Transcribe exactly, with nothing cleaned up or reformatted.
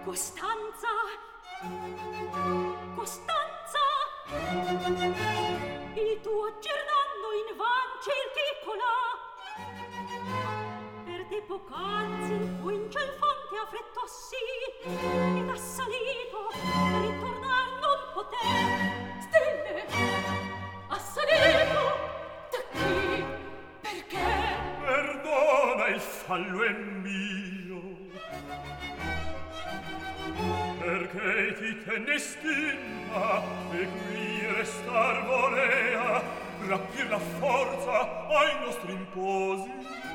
Costanza, Costanza, il tuo Gernando invan cerchicola. Per te poc'anzi fu in ciel fonte affrettossi ed assalito ritornar non poté. Stelle, assalito da chi? Perché? Perdona, il fallo è mio, perché ti tenne stima e qui restar volea, rapir la forza ai nostri imposi.